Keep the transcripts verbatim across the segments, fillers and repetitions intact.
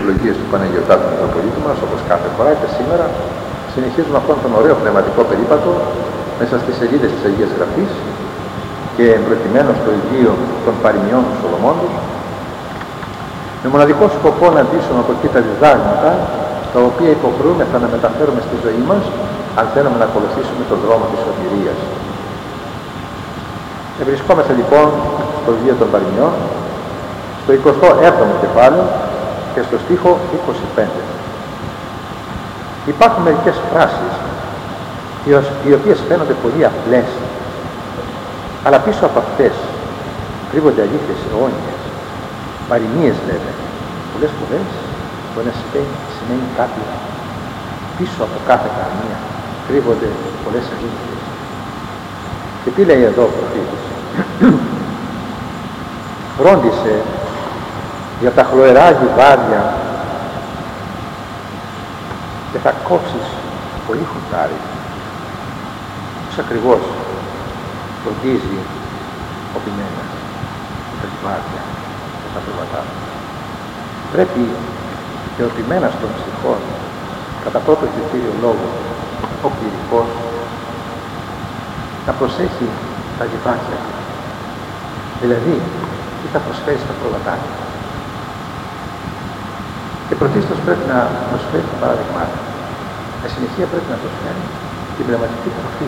ευλογίες του Παναγιωτάτου Μητροπολίτου μας, όπως κάθε φορά και σήμερα, συνεχίζουμε αυτόν τον ωραίο πνευματικό περίπατο μέσα στις σελίδες της Αγίας Γραφής και προκειμένου στο Υγείο των Παροιμιών του Σολομόντος, με μοναδικό σκοπό να αντίσουμε από εκεί τα διδάγματα τα οποία υποχρεούμεθα να μεταφέρουμε στη ζωή μας αν θέλουμε να ακολουθήσουμε τον δρόμο της σωτηρίας. Βρισκόμαστε λοιπόν στο Υγείο των Παροιμιών, στο εικοστό έβδομο κεφάλαιο και στο στίχο είκοσι πέντε. Υπάρχουν μερικές φράσεις οι οποίες φαίνονται πολύ απλές, αλλά πίσω από αυτές κρύβονται αλήθειες αιώνιες, παροιμίες βέβαια. Πολλές φορές μπορεί να σημαίνει, σημαίνει κάτι, πίσω από κάθε παροιμία κρύβονται πολλές αλήθειες. Και τι λέει εδώ ο προφήτης? Φρόντισε για τα χλωερά λιβάδια και θα κόψεις πολύ χορτάρι. Πώς ακριβώς φροντίζει ο ποιμένας τα λιβάδια και τα πρόβατά του? Πρέπει και ο ποιμένας των ψυχών, κατά πρώτο και κύριο λόγο, ο κληρικός, να προσέχει τα λιβάδια του. Δηλαδή, τι θα προσφέρει στα πρόβατά του. Και πρωτίστως πρέπει να προσφέρει τα παραδειγμάτα. Με συνεχεία πρέπει να προσφέρει την πνευματική τροφή.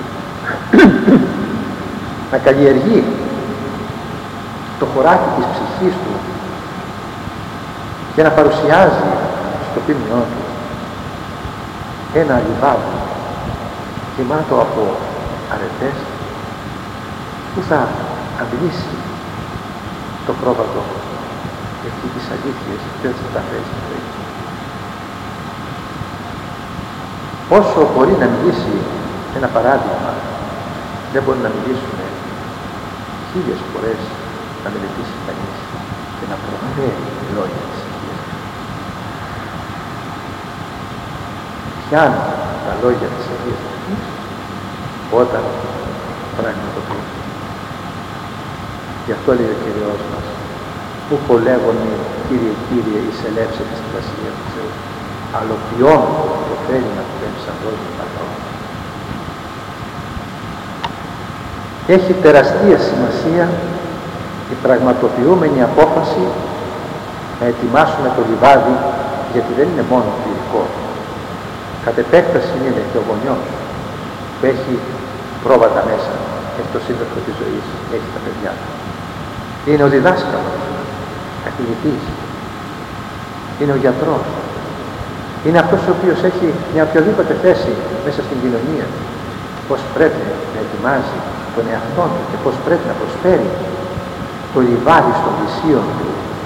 Να καλλιεργεί το χωράκι της ψυχής του και να παρουσιάζει στο ποιμνιό του ένα λιβάδι γεμάτο από αρετές που θα αντιλήσει το πρόβατο εκεί τις αλήθειες και τις μεταφέρει στη ζωή. Όσο μπορεί να μιλήσει ένα παράδειγμα, δεν μπορεί να μιλήσουν χίλιες φορές να μελετήσει κανείς και να προφέρει λόγια της Αγίας. Πιάνουν τα λόγια της Αγίας Γραφής όταν πραγματοποιούν. Γι' αυτό λέει ο Κύριος μας, που κολεύονται Κύριε, Κύριε, εις ελεύσετε στη Βασιλεία του Θεού, αλλά ποιόν το θέλει να δουλέψει σαν δώσει πατρό. Έχει τεραστία σημασία η πραγματοποιούμενη απόφαση να ετοιμάσουμε το λιβάδι, γιατί δεν είναι μόνο κληρικό. Κατ' επέκταση είναι και ο γονιός που έχει πρόβατα μέσα, έχει το σύντροφο της ζωής, έχει τα παιδιά του. Είναι ο διδάσκαλος, καθηγητής, είναι ο γιατρός, είναι αυτός ο οποίος έχει μια οποιοδήποτε θέση μέσα στην κοινωνία, πώς πρέπει να ετοιμάζει τον εαυτό του και πώς πρέπει να προσφέρει το λιβάδι στον πλησίον του.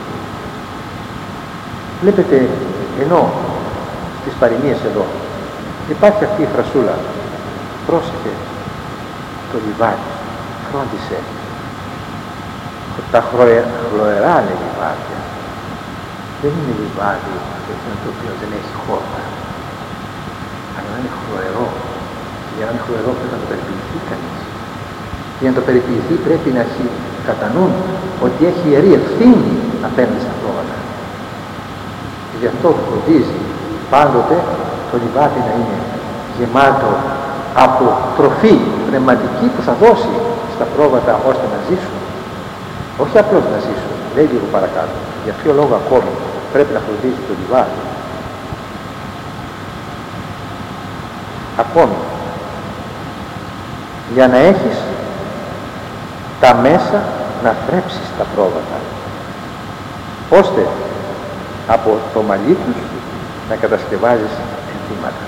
Βλέπετε, ενώ στις παροιμίες εδώ υπάρχει αυτή η φρασούλα, πρόσεχε το λιβάδι, φρόντισε. Τα χλωερά λέει λιβάδια δεν είναι λιβάδι εκείνο το οποίο δεν έχει χόρτα, αλλά να είναι χλωερό. Για να είναι χλωερό πρέπει να το περιποιηθεί κανείς. Για να το περιποιηθεί πρέπει να έχει κατά νου ότι έχει ιερή ευθύνη απέναντι στα πρόβατα. Και γι' αυτό φροντίζει πάντοτε το λιβάδι να είναι γεμάτο από τροφή πνευματική που θα δώσει στα πρόβατα ώστε να ζήσουν. Όχι απλώς να ζήσουν, λέει λίγο παρακάτω. Για ποιο λόγο ακόμη πρέπει να φροντίζει το λιβάδι? Ακόμη, για να έχεις τα μέσα να θρέψεις τα πρόβατα, ώστε από το μαλλί τους να κατασκευάζεις ενθύματα.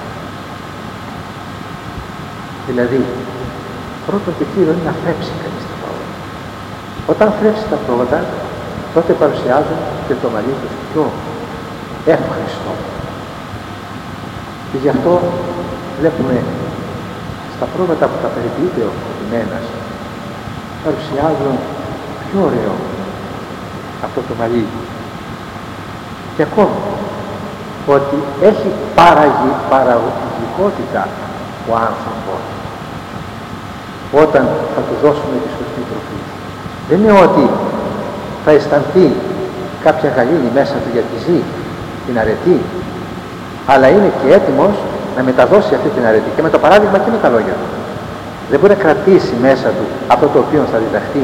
Δηλαδή, πρώτον και κύριο είναι να θρέψει κανείς τα πρόβατα. Όταν θρέψει τα πρόβατα, τότε παρουσιάζουν και το μαλλί τους πιο εύχριστο. Και γι' αυτό βλέπουμε στα πρόβατα που τα περιποιείται ο ποιμένας, παρουσιάζουν πιο ωραίο αυτό το μαλλί. Και ακόμη ότι έχει παραγει, παραγωγικότητα ο άνθρωπος όταν θα του δώσουμε τη σωστή τροφή. Δεν είναι ότι θα αισθανθεί κάποια γαλήνη μέσα του γιατί ζει, την αρετή, αλλά είναι και έτοιμος να μεταδώσει αυτή την αρετή και με το παράδειγμα και με τα λόγια του. Δεν μπορεί να κρατήσει μέσα του αυτό το οποίο θα διδαχθεί.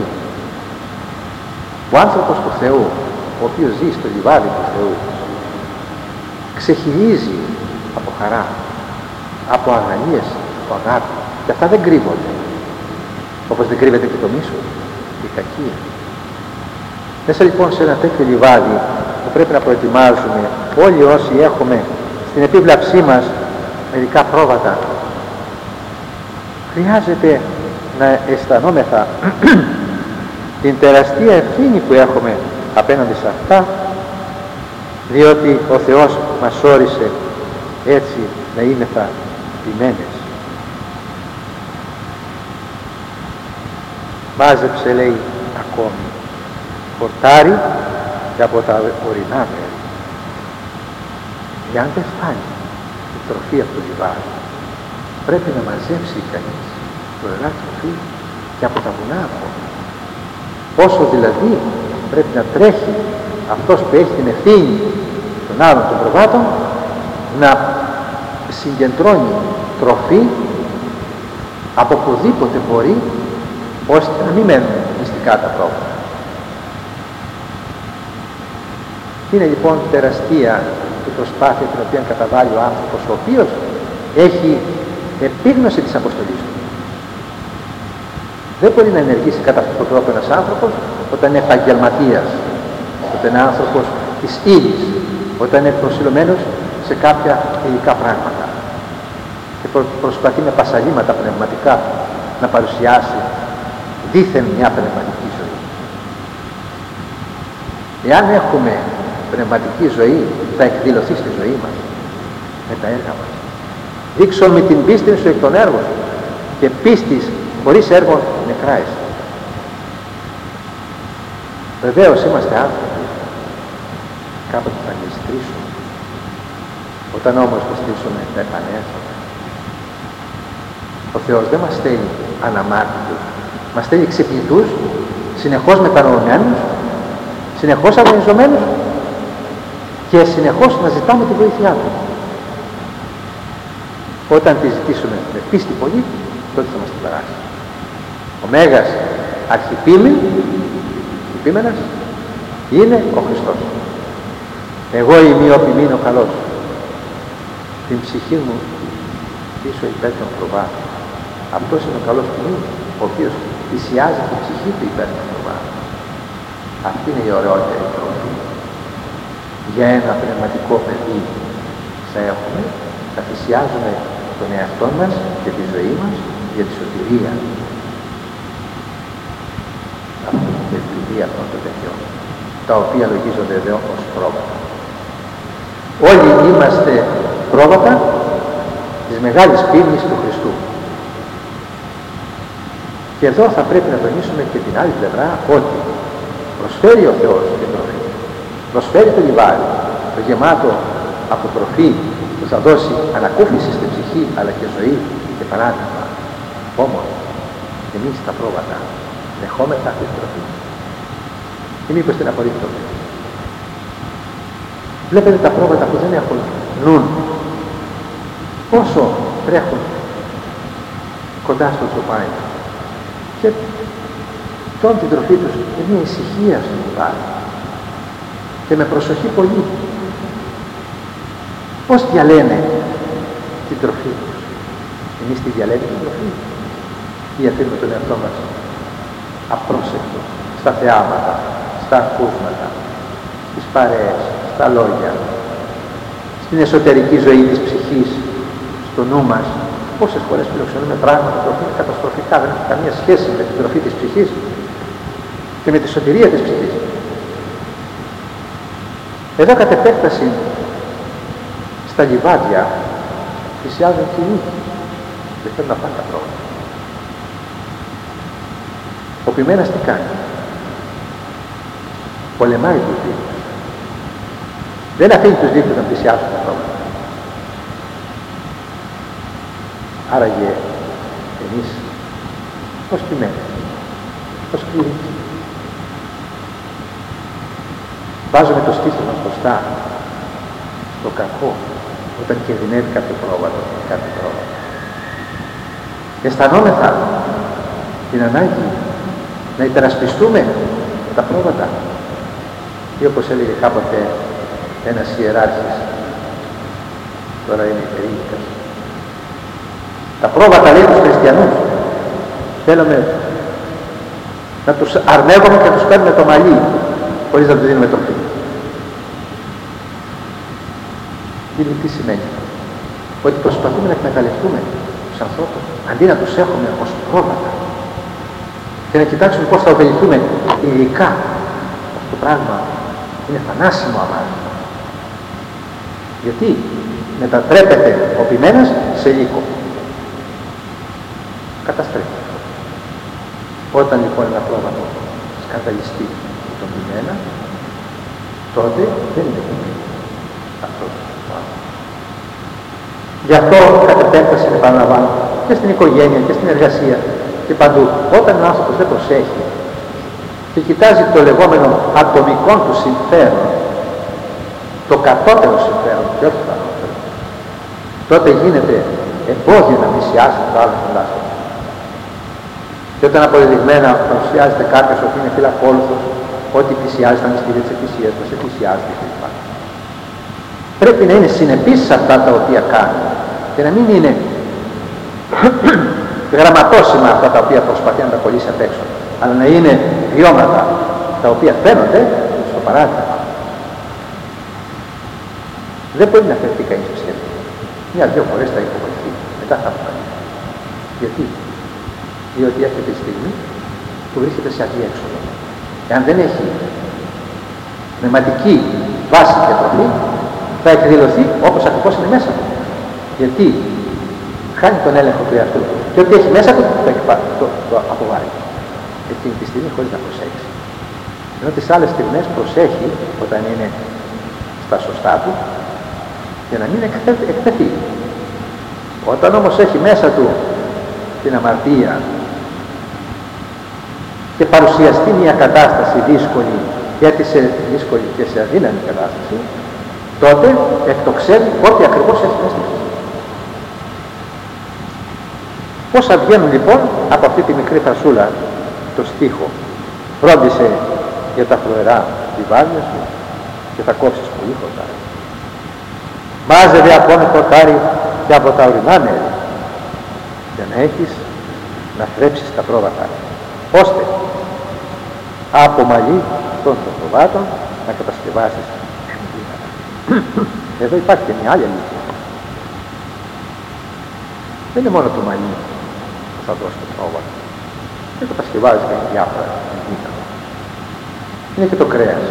Ο άνθρωπος του Θεού, ο οποίος ζει στο λιβάδι του Θεού, ξεχυλίζει από χαρά, από αγαλίες, από αγάπη, και αυτά δεν κρύβονται, όπως δεν κρύβεται και το μίσος, η κακία. Μέσα λοιπόν σε ένα τέτοιο λιβάδι που πρέπει να προετοιμάζουμε όλοι όσοι έχουμε στην επίβλαψή μας μερικά πρόβατα, χρειάζεται να αισθανόμεθα την τεραστία ευθύνη που έχουμε απέναντι σε αυτά, διότι ο Θεός μας όρισε έτσι να είμεθα ποιμένες. Μάζεψε, λέει, ακόμη χορτάρι και από τα ορεινά μέρη. Εάν δεν φτάνει η τροφή από το λιβάδι, πρέπει να μαζέψει κανείς το ελά τροφή και από τα βουνά ακόμα. Πόσο δηλαδή πρέπει να τρέχει αυτός που έχει την ευθύνη των άλλων των προβάτων να συγκεντρώνει τροφή από οπουδήποτε μπορεί, ώστε να μην μένουν μυστικά τα πρόβατα. Είναι λοιπόν τεραστία η προσπάθεια την οποία καταβάλει ο άνθρωπος, ο οποίος έχει επίγνωση της αποστολής του. Δεν μπορεί να ενεργήσει κατά αυτόν τον τρόπο ένας άνθρωπος όταν είναι επαγγελματίας, όταν είναι άνθρωπος της ύλης, όταν είναι προσιλωμένος σε κάποια υλικά πράγματα και προ, προσπαθεί με πασαλήματα πνευματικά να παρουσιάσει δήθεν μια πνευματική ζωή. Εάν έχουμε πνευματική ζωή, θα εκδηλωθεί στη ζωή μας με τα έργα μας. Δείξον με την πίστη σου εκ των έργων σου, και πίστης χωρίς έργων νεκρά είσαι. Βεβαίως είμαστε άνθρωποι, κάποτε θα γλιστρήσουμε. Όταν όμως γλιστρήσουμε θα επανέλθουμε. Ο Θεός δεν μας θέλει αναμάρτητους, μας θέλει ξυπνητούς, συνεχώς μετανοημένους, συνεχώς αγωνιζομένους και συνεχώς να ζητάμε τη βοήθειά του. Όταν τη ζητήσουμε με πίστη πολύ, τότε θα μας την περάσει. Ο Μέγας Αρχιπίμεν, Αρχιπίμενας, είναι ο Χριστός. Εγώ είμαι ο ποιμήν ο καλός. Την ψυχή μου πίσω υπέρ των προβάτων. Αυτός είναι ο καλός ποιμήν, ο οποίος θυσιάζει την ψυχή του υπέρ των προβάτων. Αυτή είναι η ωραιότερη τροφή. Για ένα πνευματικό παιδί θα έχουμε, θα θυσιάζουμε τον εαυτό μας και τη ζωή μας για τη σωτηρία. Αυτή την ευκαιρία αυτών των παιδιών, τα οποία λογίζονται εδώ ως πρόβατα. Όλοι είμαστε πρόβατα της μεγάλης πίνης του Χριστού. Και εδώ θα πρέπει να τονίσουμε και την άλλη πλευρά, ότι προσφέρει ο Θεός την τροφή. Προσφέρει το λιβάδι, το γεμάτο από τροφή που θα δώσει ανακούφιση στην ψυχή αλλά και ζωή και παράδειγμα. Όμως εμείς τα πρόβατα δεχόμεθα αυτή την τροφή ή μήπως την απορρίπτουμε? Βλέπετε τα πρόβατα που δεν έχουν νουν πόσο τρέχουν κοντά στο τσοπάι και τρώνε την τροφή τους με μια ησυχία στο τσοπάι και με προσοχή πολύ. Πώς διαλένε την τροφή τους? Εμείς τη διαλέγουμε την τροφή ή αφήνουμε τον εαυτό μας απρόσεκτο στα θεάματα, στα ακούσματα, στις παρέες, στα λόγια, στην εσωτερική ζωή της ψυχής, στο νου μας? Πόσες φορές φιλοξενούμε πράγματα που είναι καταστροφικά, δεν έχουν καμία σχέση με την τροφή της ψυχής και με τη σωτηρία της ψυχής. Εδώ κατ' επέκταση στα λιβάδια θυσιάζουν κοινοί, δεν θέλουν να πάνε τα πρόβατα. Ο ποιμένας τι κάνει? Πολεμάει τους δίκτυους. Δεν αφήνει τους δίκτυους να θυσιάσουν τα πρόβατα. Άραγε εμείς ως ποιμένες, ως κληρικοί, βάζουμε το στήθο μας μπροστά στο κακό, όταν κινδυνεύει κάποιο πρόβατο, κάποιο πρόβατο. Αισθανόμεθα την ανάγκη να υπερασπιστούμε τα πρόβατα. Ή όπως έλεγε κάποτε ένας ιεράρχης, τώρα είναι περίγικας, τα πρόβατα, λέει, τους χριστιανούς θέλουμε να τους αρνεύουμε και να τους παίρνουμε το μαλλί χωρίς να τους δίνουμε τροφή. Τι σημαίνει? Ότι προσπαθούμε να εκμεταλλευτούμε τους ανθρώπους αντί να τους έχουμε ως πρόβατα και να κοιτάξουμε πώς θα ωφεληθούμε υλικά. Αυτό το πράγμα είναι θανάσιμο αμάρτημα. Γιατί μετατρέπεται ο ποιμένας σε λύκο. Καταστρέφει. Όταν λοιπόν ένα πρόβατο σκανδαλιστεί τον ποιμένα, τότε δεν είναι ποιμένο αυτός. Γι' αυτό κατ' επέκταση, επαναλαμβάνω, και στην οικογένεια και στην εργασία και παντού, όταν ο άνθρωπος δεν προσέχει και κοιτάζει το λεγόμενο ατομικό του συμφέρον, το κατώτερο συμφέρον και όχι το ανώτερο, τότε γίνεται εμπόδιο να πλησιάσει το άλλο κοντάστο. Και όταν αποδεδειγμένα παρουσιάζεται κάποιος ότι είναι φιλακόλουθος, ότι πλησιάζει τα μυστήρια της Εκκλησίας μας, πλησιάζει κλπ. Πρέπει να είναι συνεπής σε αυτά τα οποία κάνει και να μην είναι γραμματώσιμα αυτά τα οποία προσπαθεί να τα κολλήσει απ' έξω, αλλά να είναι βιώματα τα οποία φαίνονται στο παράδειγμα. Δεν μπορεί να φερθεί κανείς στο σχέδιο. Μια-δυο φορές θα υποβοηθεί, μετά θα αποφανθεί. Γιατί? Διότι έρχεται η στιγμή που βρίσκεται σε αδιέξοδο. Εάν δεν έχει πνευματική βάση και τροφή, θα εκδηλωθεί όπως ακριβώς είναι μέσα του. Γιατί χάνει τον έλεγχο του εαυτού του. Και ό,τι έχει μέσα του το, το, το αποβάλλει. Εκείνη τη στιγμή χωρίς να προσέξει. Ενώ τις άλλες στιγμές προσέχει όταν είναι στα σωστά του για να μην εκτεθεί. Όταν όμως έχει μέσα του την αμαρτία και παρουσιαστεί μια κατάσταση δύσκολη και έτσι σε δύσκολη και σε αδύναμη κατάσταση, τότε εκτοξεύει ό,τι ακριβώς έχει μέσα του. Πώς θα βγαίνουν λοιπόν από αυτή τη μικρή φρασούλα το στίχο? Φρόντισε για τα φλωερά λιβάδια σου και θα κόψεις πολύ χορτάρι. Μάζευε ακόμη χορτάρι και από τα ορεινά μέρη για να έχεις να θρέψεις τα πρόβατα, ώστε από μαλλί των προβάτων να κατασκευάσεις εμβλήματα. Εδώ υπάρχει και μια άλλη αλήθεια. Δεν είναι μόνο το μαλλί που θα δώσει το πρόβατο. Δεν κατασκευάζει και διάφορα εμβλήματα. Είναι και το κρέας.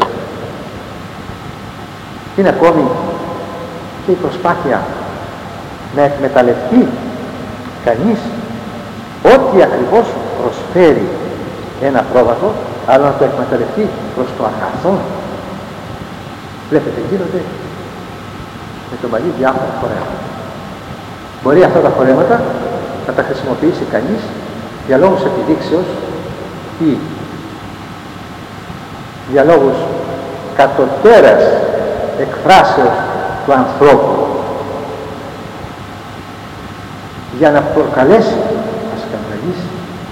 Είναι ακόμη και η προσπάθεια να εκμεταλλευτεί κανείς ό,τι ακριβώς προσφέρει ένα πρόβατο, αλλά να το εκμεταλλευτεί προς το αγαθό. Βλέπετε, γίνονται με το μαλλί διάφορα φορέματα. Μπορεί αυτά τα φορέματα να τα χρησιμοποιήσει κανείς για λόγους επιδείξεως ή για λόγους κατωτέρας εκφράσεως του ανθρώπου, για να προκαλέσει, να σκανδαλίσει.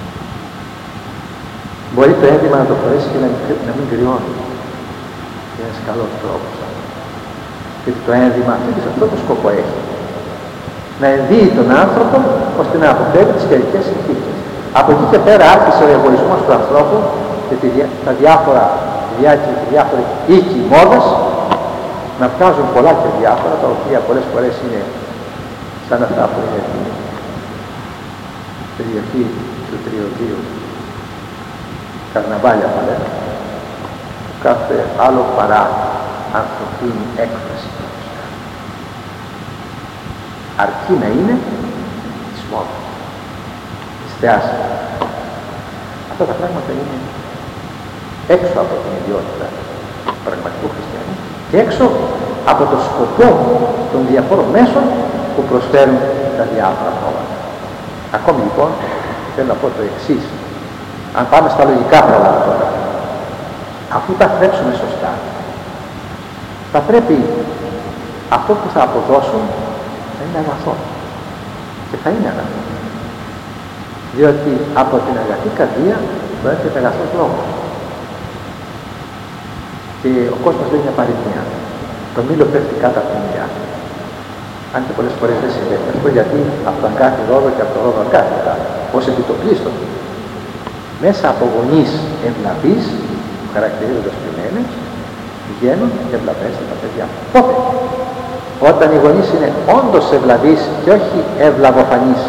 Μπορεί το ένδυμα να το φορέσει και να μην, να μην κρυώνει. Είναι ένας καλός τρόπος. Γιατί το ένδυμα αυτό το σκοπό έχει. Να ενδύει τον άνθρωπο ώστε να αποφεύγει τις καιρικές συνθήκες. Από εκεί και πέρα άρχισε ο εγωισμός του ανθρώπου και τη, τα διάφορα, διάφοροι οίκοι μόδας να βγάζουν πολλά και διάφορα, τα οποία πολλές φορές είναι σαν αυτά που είναι την περιοχή του Τριωδίου, καρναβάλια θα λέμε, κάθε άλλο παρά ανθρωπίνη έκφραση. Αρκεί να είναι της μόδας, της θεάς. Αυτά τα πράγματα είναι έξω από την ιδιότητα του πραγματικού χριστιανού και έξω από το σκοπό των διαφόρων μέσων που προσφέρουν τα διάφορα πρόβατα. Ακόμη λοιπόν θέλω να πω το εξής. Αν πάμε στα λογικά πρόβατα τώρα, αφού τα θρέψουμε σωστά, θα πρέπει αυτό που θα αποδώσουν θα είναι αγαθό. Και θα είναι αγαθό. Διότι από την αγαθή καρδία προέρχεται αγαθός λόγος. Και ο κόσμος λέει μια παροιμία. Το μήλο πέφτει κάτω από την ηλιά. Αν και πολλές φορές δεν συμβαίνει αυτό, γιατί από τον κάθε ρόδο και από το ρόδο κάθε κάτω. Ως επιτοπλίστων. Μέσα από γονείς ευλαβείς, που χαρακτηρίζονται ποιμένες, βγαίνουν και ευλαβέστε τα παιδιά. Πότε? Όταν οι γονείς είναι όντως ευλαβείς και όχι ευλαβοφανείς.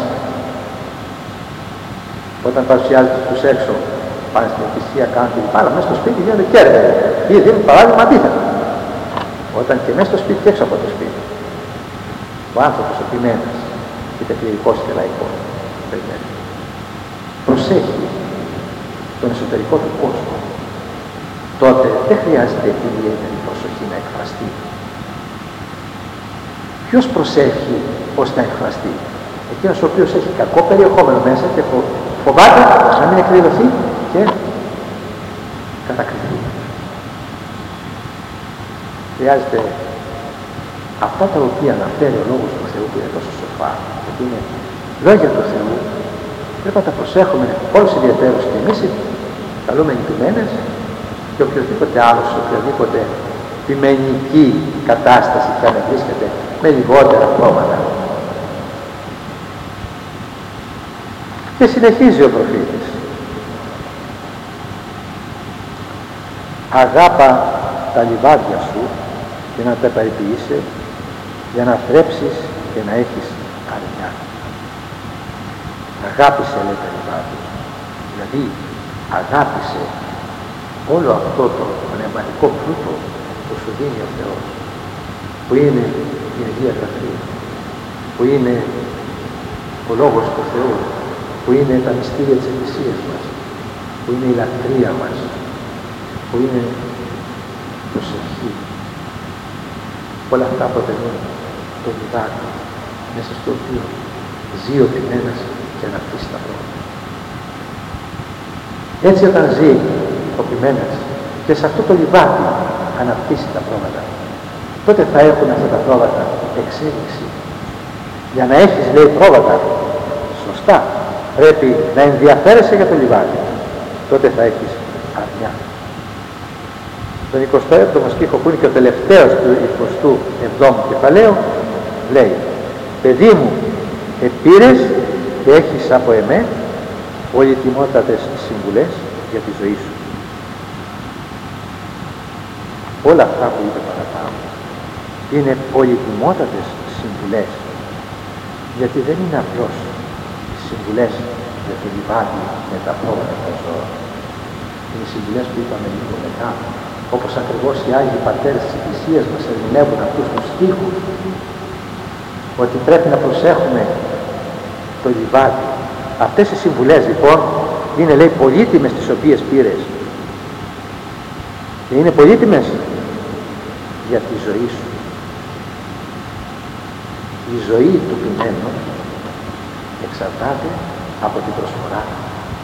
Όταν παρουσιάζονται τους έξω, πάνε στην εκκλησία, κάνουν την πάρα μέσα στο σπίτι γίνονται κέρδη. Ή δίνουν παράδειγμα αντίθετο. Όταν και μέσα στο σπίτι και έξω από το σπίτι. Ο άνθρωπος, ο ποιμένας, είτε κληρικός είτε λαϊκός, προσέχει τον εσωτερικό του κόσμο, τότε δεν χρειάζεται ιδιαίτερη προσοχή να εκφραστεί. Ποιος προσέχει ώστε να εκφραστεί? Εκείνος ο οποίος έχει κακό περιεχόμενο μέσα και φοβάται να μην εκδηλωθεί και κατακριθεί. Χρειάζεται αυτά τα οποία αναφέρει ο Λόγος του Θεού, που είναι τόσο σοφά, γιατί είναι λόγια του Θεού, πρέπει να τα προσέχουμε όλους ιδιαίτερους και εμείς οι καλούμενοι ποιμένες και οποιοδήποτε άλλος, οποιοδήποτε ποιμενική κατάσταση και αν βρίσκεται με λιγότερα πρόβατα. Και συνεχίζει ο προφήτης. Αγάπα τα λιβάδια σου και να τα περιποιήσει για να θρέψεις και να έχεις αρνιά. Αγάπησε, λέει, τα λιβάδια σου. Δηλαδή αγάπησε όλο αυτό το πνευματικό πλούτο που σου δίνει ο Θεός, που είναι η Αγία Γραφή, που είναι ο Λόγος του Θεού, που είναι τα μυστήρια της Εκκλησίας μας, που είναι η λατρεία μας, που είναι η προσευχή. Όλα αυτά αποτελούν το λιβάδι μέσα στο οποίο ζει ο ποιμένας και αναπτύσσει τα πρόβατα. Έτσι όταν ζει ο ποιμένας και σε αυτό το λιβάδι αναπτύσσει τα πρόβατα, τότε θα έχουν αυτά τα πρόβατα εξέλιξη. Για να έχεις, λέει, πρόβατα σωστά, πρέπει να ενδιαφέρεσαι για το λιβάδι. Τότε θα έχεις αρνιά. Τον εικοστό έβδομο στίχο, που είναι και ο τελευταίος του εικοστού εβδόμου κεφαλαίου, λέει: «Παιδί μου, επήρες και έχεις από εμέ πολυτιμότατες συμβουλές για τη ζωή σου». Όλα αυτά που είπε παραπάνω είναι πολυτιμότατες συμβουλές, γιατί δεν είναι απλώς συμβουλές για το λιβάδι με τα πρόβατα των ζώων. Είναι συμβουλές που είπαμε λίγο μετά, όπως ακριβώς οι Άγιοι Πατέρες της Εκκλησίας μας ερμηνεύουν αυτούς τους στίχους, ότι πρέπει να προσέχουμε το λιβάδι. Αυτές οι συμβουλές λοιπόν είναι, λέει, πολύτιμες τις οποίες πήρες. Και είναι πολύτιμες για τη ζωή σου. Η ζωή του ποιμένου εξαρτάται από την προσφορά του.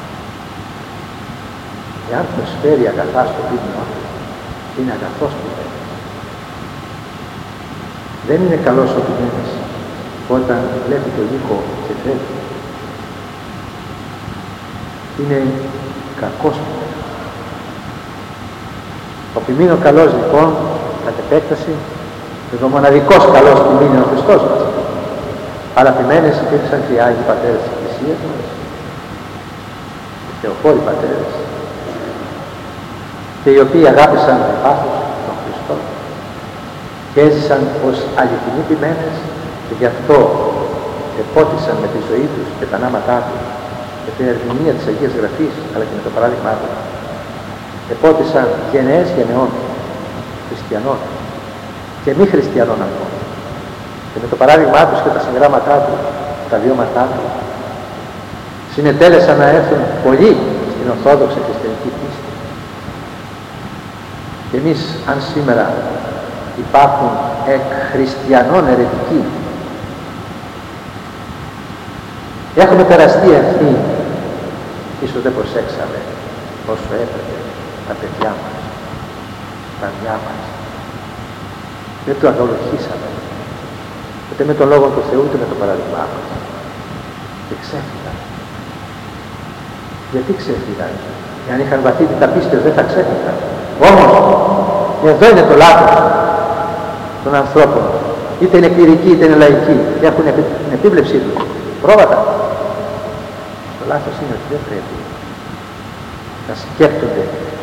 Εάν προσφέρει αγαθά στο πίμνο, είναι αγαθός ποιμένος. Δεν είναι καλός ο ποιμένος όταν βλέπει το λύκο και φεύγει. Είναι κακός ποιμένος. Ο ποιμήνο καλός λοιπόν, κατ' επέκταση, είναι ο μοναδικός καλός ποιμήνο ο Χριστός μας. Αλλά ποιμένες υπήρξαν και οι Άγιοι Πατέρες της Εκκλησίας μας, οι Θεοφόροι Πατέρες, και οι οποίοι αγάπησαν με πάθος τον Χριστό και έζησαν ως αληθινοί ποιμένες, και γι' αυτό επότισαν με τη ζωή τους και τα νάματά τους και την ερμηνεία της Αγίας Γραφής, αλλά και με το παράδειγμά του. Επότισαν γενναίες γενεών χριστιανών και μη χριστιανών ακόμα. Και με το παράδειγμά τους και τα συγγράμματά του, τα βιώματά του, συνετέλεσαν να έρθουν πολλοί στην Ορθόδοξη χριστιανική πίστη. Και εμείς, αν σήμερα υπάρχουν εκ χριστιανών αιρετικοί, έχουμε περαστεί ευθύνη, ίσως δεν προσέξαμε όσο έπρεπε τα παιδιά μας, τα παιδιά μας. Δεν το αγαλοχήσαμε. ούτε με τον Λόγο του Θεού, ούτε με το παράδειγμά μας. Και ξέφυγαν. Γιατί ξέφυγαν? Εάν είχαν βαθύτητα πίστεως δεν θα ξέφυγαν. Όμως, εδώ είναι το λάθος των ανθρώπων. Είτε είναι κληρικοί είτε είναι λαϊκοί. Έχουν την επίβλεψή τους. Πρόβατα. Το λάθος είναι ότι δεν πρέπει να σκέπτονται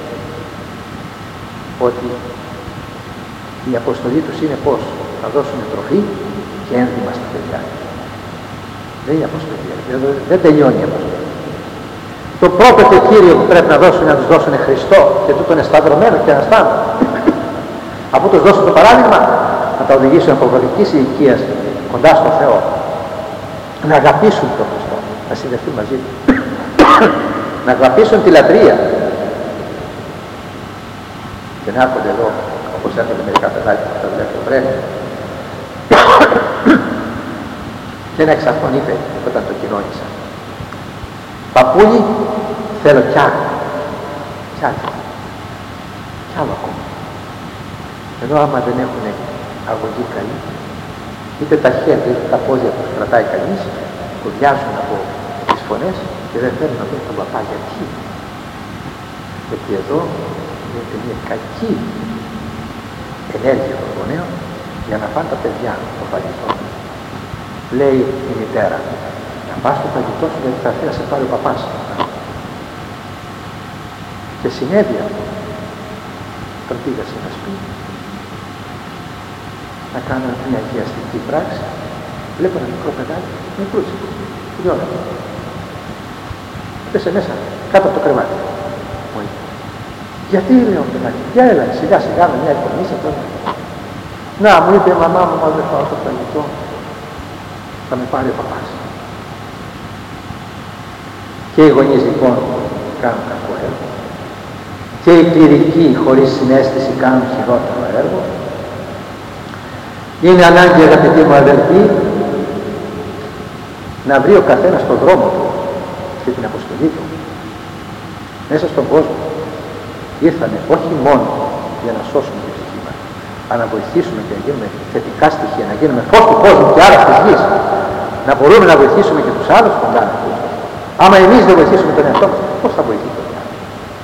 ότι η αποστολή τους είναι πώς? Να δώσουν τροφή και ένδυμα στα παιδιά. Δεν είναι αποστολή. Δεν τελειώνει η αποστολή. Το πρώτο και κύριο που πρέπει να δώσουν είναι να τους δώσουν Χριστό, και τούτο είναι σταυρωμένο και αναστάνω. Αφού τους δώσουν το παράδειγμα, να τα οδηγήσουν από γονικής ηλικίας κοντά στο Θεό. Να αγαπήσουν τον Χριστό, να συνδεθούν μαζί του. Να αγαπήσουν τη λατρεία. Και να έρχονται εδώ, όπως έρχονται μερικά παιδάκια που τα βλέπω βρέμει. Και ένα εξ αυτών είπε όταν το κοινώνησα: παππούλι, θέλω κι άλλο. Κι άλλο. Κι άλλο ακόμα. Ενώ άμα δεν έχουν αγωγή καλή, είτε τα χέρια είτε τα πόδια τους κρατάει κανείς, κουρδιάζουν από τις φωνές και δεν θέλουν να δουν τον παπά. Γιατί? Γιατί εδώ είναι μια κακή ενέργεια των γονέων για να πάνε τα παιδιά το φαγητό. Λέει η μητέρα: να πας στο φαγητό σου γιατί θα έρθει να σε πάρει ο παπάς. Και συνέβη αυτό. Τον πήγα σε ένα σπίτι να κάνω μια αγιαστική πράξη. Βλέπω ένα μικρό παιδάκι με κρούτσικο. Λιώνεται. Πέσε μέσα, κάτω από το κρεβάτι. Μου είπε: γιατί, λέω, παιδάκι, για έλα, σιγά σιγά με μια εικονίσια τώρα. Να, μου είπε η μαμά μου, μα δεν φάω το φαγητό, θα με πάρει ο παπάς. Και οι γονείς λοιπόν κάνουν κακό έργο. Και οι κληρικοί χωρίς συναίσθηση κάνουν χειρότερο έργο. Είναι ανάγκη, αγαπητοί μου αδελφοί, να βρει ο καθένας τον δρόμο του και την αποστολή του. Μέσα στον κόσμο ήρθανε όχι μόνο για να σώσουμε την ψυχή μας, αλλά να βοηθήσουμε και να γίνουμε θετικά στοιχεία, να γίνουμε φως του κόσμου και άλλα της γης. Να μπορούμε να βοηθήσουμε και τους άλλους κοντά με αυτούς. Άμα εμείς δεν βοηθήσουμε τον εαυτό μας, πώς θα βοηθήσουμε τον άλλο?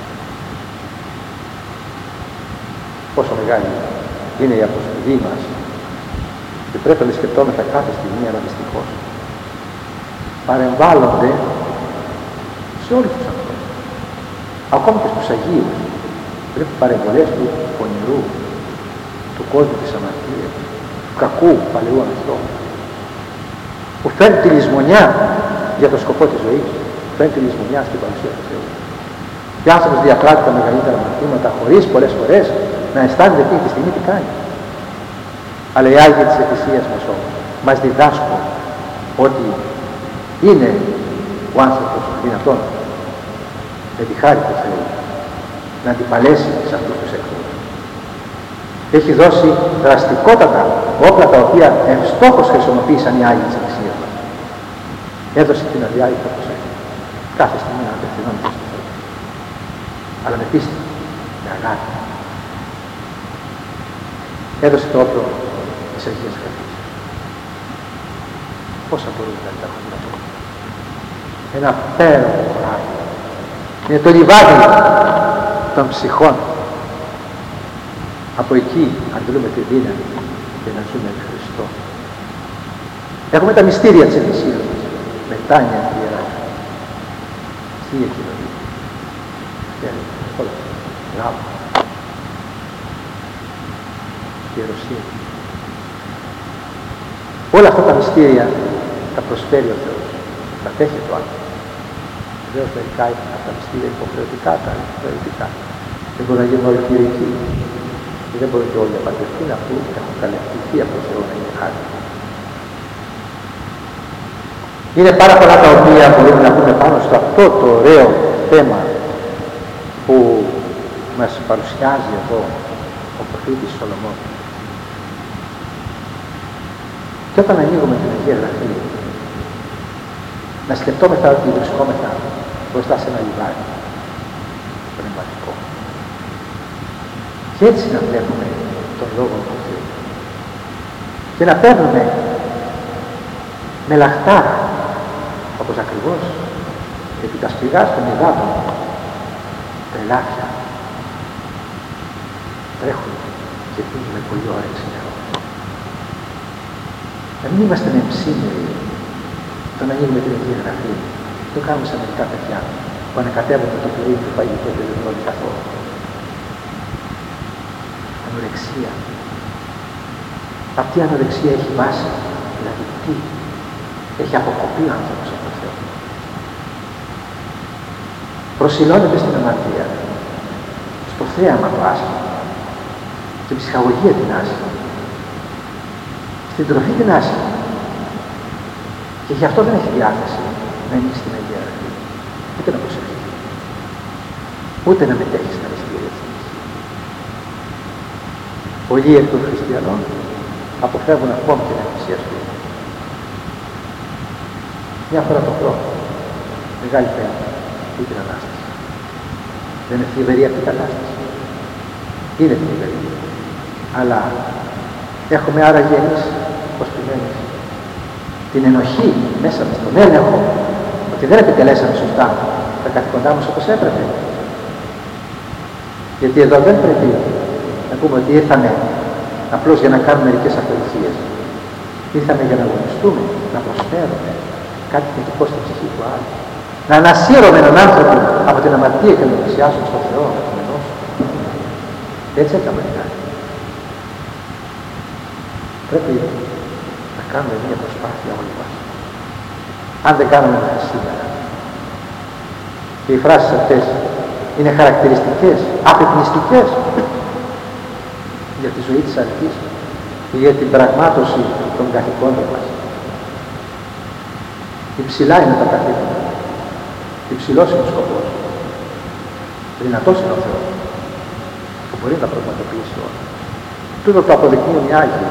Πόσο μεγάλη είναι η αποστολή μας και πρέπει να τη σκεπτόμεθα κάθε στιγμή, αλλά δυστυχώς παρεμβάλλονται σε όλους τους ανθρώπους. Ακόμη και στους Αγίους βλέπουν παρεμβολές του πονηρού, του κόσμου της αμαρτίας, του κακού παλαιού ανθρώπου, που φέρνει τη λησμονιά για το σκοπό της ζωής, φέρνει τη λησμονιά στην παρουσία του Θεού. Και άνθρωπος διαπράττει τα μεγαλύτερα μαθήματα χωρίς πολλές φορές να αισθάνεται εκείνη τη στιγμή τι κάνει. Αλλά οι Άγιοι της Εκκλησίας μας όμως μας διδάσκουν ότι είναι ο άνθρωπος δυνατόν με τη χάρη του Θεού να αντιπαλέσει σε αυτούς τους εχθρούς. Έχει δώσει δραστικότατα όπλα τα οποία ευστόχως χρησιμοποίησαν οι Άγιοι της Εκκλησίας μας. Έδωσε την αδιάλειπτα προσοχή. Κάθε στιγμή να απευθυνόμαστε στο Θεό. Αλλά με πίστη, με αγάπη. Έδωσε το όπλο της Αγίας Γραφής. Πόσα μπορούμε να τα έχουμε αυτό? Ένα πέρανο πράγμα. Είναι το λιβάδι των ψυχών. Από εκεί αντλούμε τη δύναμη για να ζούμε με Χριστό. Έχουμε τα μυστήρια της Εκκλησίας μας. Μετάνια και Ιερά. Θεία Κοινωνία. Όλα. Γάμο. Ιεροσύνη. Όλα αυτά τα μυστήρια τα προσφέρει ο Θεός. Τα δέχεται ο άνθρωπος. Βεβαίως μερικά είναι αυτά τα μυστήρια υποχρεωτικά, τα υποχρεωτικά. Δεν μπορούν να γίνουν όλοι κληρικοί. Και δεν μπορούν και όλοι να παντρευτούν αφού έχουν καλευτηθεί από τον Θεό να είναι χάρη. Είναι πάρα πολλά τα οποία μπορούμε να πούμε πάνω στο αυτό το ωραίο θέμα που μας παρουσιάζει εδώ ο προφήτης Σολομών. Και όταν ανοίγουμε την Αγία Γραφή, να σκεφτόμεθα ότι βρισκόμεθα μπροστά σε ένα λιβάδι πνευματικό. Και έτσι να βλέπουμε τον Λόγο του Θεού. Και να παίρνουμε με λαχτάρα, όπως ακριβώς επί τα σπηγάς των υδάτων τα ελάφια τρέχουν και πίνουν με πολύ όρεξη νερό. Να μην είμαστε εμψήμεροι το να ανοίγουμε την Αγία Γραφή. Το κάνουμε σαν μερικά παιδιά που ανακατεύουν το πυρήνι του φαγητού και δεν τρώνε καθόλου. Ανορεξία. Αυτή η ανορεξία έχει βάση. Δηλαδή τι? Έχει αποκοπεί ο άνθρωπος από τον Θεό. Προσιλώνεται στην αμαρτία, στο θέαμα το άσχημο, στην ψυχαγωγία την άσχημη, στην τροφή την άσχημη. Και γι' αυτό δεν έχει διάθεση να ανοίξει την Αγία Γραφή, ούτε να προσευχεί, ούτε να μετέχει στα μυστήρια της. Πολλοί εκ των χριστιανών αποφεύγουν ακόμη την εκκλησία του. Μια φορά το χρόνο, μεγάλη πέμπτη ή την Ανάσταση. Δεν είναι θλιβερή αυτή η κατάσταση? Είναι θλιβερή. Αλλά έχουμε άραγε εμείς, ως ποιμένες, την ενοχή μέσα μας, τον έλεγχο, ότι δεν επιτελέσαμε σωστά τα καθηκοντά μας όπως έπρεπε. Γιατί εδώ δεν πρέπει να πούμε ότι ήρθαμε απλώς για να κάνουμε μερικές ακολουθίες. Ήρθαμε για να αγωνιστούμε, να προσφέρουμε κάτι θετικό στην ψυχή του άλλου. Να ανασύρουμε έναν άνθρωπο από την αμαρτία και να τον πλησιάσουμε στον Θεό, να τον ενώσουμε. Έτσι έκαμε κάτι. Πρέπει να κάνουμε μια προσπάθεια όλοι μας. Αν δεν κάνουμε μέχρι σήμερα. Και οι φράσεις αυτές είναι χαρακτηριστικές, απεικνιστικές για τη ζωή της αρχής και για την πραγμάτωση των καθηκόντων μας. Υψηλά είναι τα καθήκοντα. Υψηλός είναι ο σκοπός. Δυνατός είναι ο Θεός που μπορεί να πραγματοποιήσει όλα. Τούτο το αποδεικνύουν οι Άγιοι.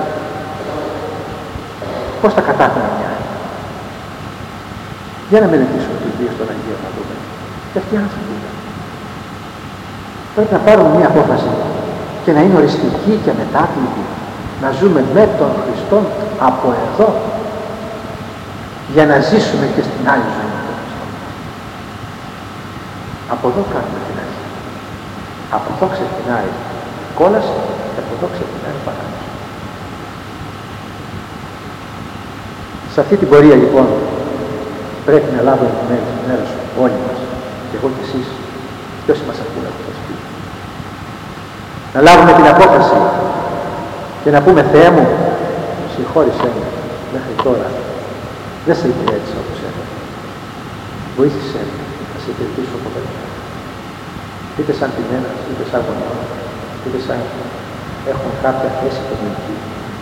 Πώς τα κατάφεραν οι Άγιοι? Για να μελετήσουμε τους βίους των Αγίων να δούμε. Και αυτοί οι άνθρωποι ήταν. Πρέπει να πάρουμε μια απόφαση και να είναι οριστική και μετάκλητη. Να ζούμε με τον Χριστό από εδώ για να ζήσουμε και στην άλλη ζωή με τον Χριστό. Από εδώ κάνουμε την αρχή. Από εδώ ξεκινάει η κόλαση και από εδώ ξεκινάει η παράδοση. Σε αυτή την πορεία λοιπόν πρέπει να λάβουμε μέρος όλοι μας, και εγώ και εσείς, και όσοι μας ακούνε από το σπίτι. Να λάβουμε την απόφαση και να πούμε Θεέ μου, συγχώρησέ μου μέχρι τώρα. Δεν σε υπηρέτησα όπως έπρεπε. Βοήθησέ με να σε υπηρετήσω από παιδιά. Είτε σαν ποιμένας, είτε σαν γονιός, είτε σαν έχουν κάποια θέση οικονομική.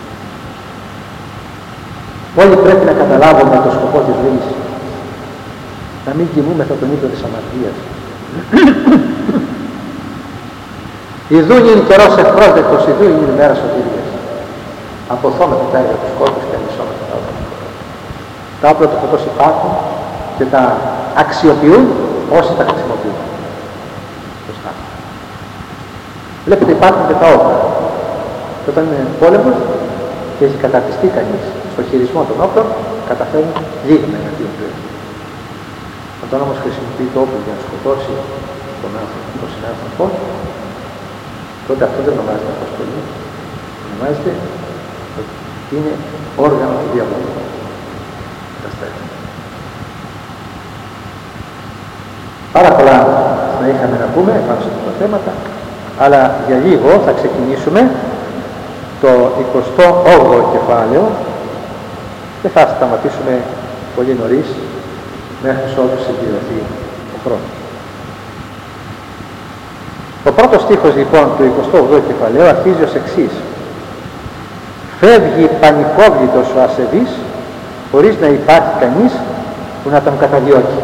Όλοι πρέπει να καταλάβουμε το σκοπό της ζωής. Να μην κοιμούμεθα τον ύπνο της αμαρτίας. Ιδούν είναι καιρός ευπρόσδεκτος, ιδούν είναι η μέρα σωτηρίας. Αποθώμεθα τα έργα τους κόρπους και ανισόμεθα τα όπλα. Τα όπλα του φωτός υπάρχουν και τα αξιοποιούν όσοι τα χρησιμοποιούν. Σωστά. Βλέπετε υπάρχουν και τα όπλα. Και όταν είναι πόλεμος και έχει καταρτιστεί κανείς στο χειρισμό των όπλων, καταφέρνει λίγμα εναντίον του. Όταν όμως χρησιμοποιεί το όπλο για να σκοτώσει τον άνθρωπο, τον συνάνθρωπο, τότε αυτό δεν ονομάζεται αποστολή. Ονομάζεται ότι είναι όργανο του διαβόλου. Πάρα πολλά θα είχαμε να πούμε πάνω σε αυτά τα θέματα, αλλά για λίγο θα ξεκινήσουμε το εικοστό όγδοο κεφάλαιο και θα σταματήσουμε πολύ νωρίς μέχρι ότου συμπληρωθεί ο χρόνος. Ο πρώτος στίχος λοιπόν του εικοστού όγδοου κεφαλαίου αρχίζει ως εξής. Φεύγει πανικόβλητος ο ασεβής χωρίς να υπάρχει κανείς που να τον καταδιώκει.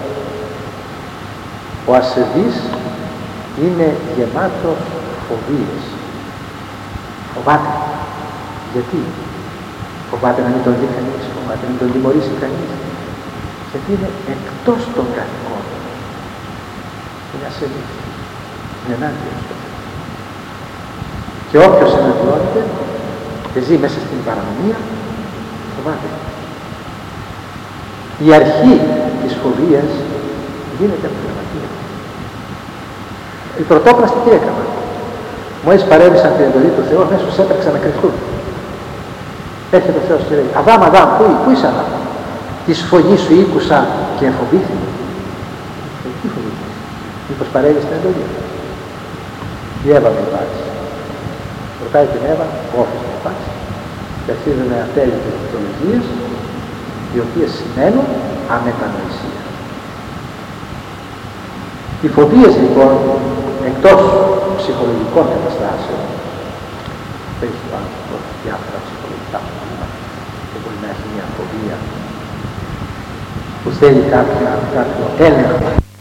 Ο ασεβής είναι γεμάτος φοβίες. Φοβάται. Γιατί? Φοβάται να μην τον δει κανείς, φοβάται να μην τον τιμωρήσει κανείς. Γιατί είναι εκτός των καθηκόντων. Είναι ασεβής. Είναι ενάντια στο Θεό. Και όποιος εναντιώνεται και ζει μέσα στην παρανομία, φοβάται. Η αρχή της φοβίας γίνεται από την αμαρτία. Οι πρωτόπλαστοι τι έκαναν? Μόλις παρέβησαν την εντολή του Θεού, αμέσως έτρεξαν να κρυφτούν. Έρχεται ο Θεός και λέει, Αδάμ, Αδάμ, πού, πού είσαι Αδάμ? Της φωνής σου ήκουσα και εφοβήθηκα. Τι φοβήθηκες? Μήπως παρέβεις την εντολή? Η Εύα με υπάρξει. Ρωτάει την Εύα, όφης με υπάρξει. Και αρχίζουν αυτές τις δικαιολογίες, οι οποίες σημαίνουν αμετανοησία. Οι φοβίες λοιπόν, εκτός ψυχολογικών καταστάσεων, έχει ο άνθρωπος διάφορα ψυχολογικά προβλήματα και μπορεί να έχει μια φοβία που θέλει κάποια, κάποιο έλεγχο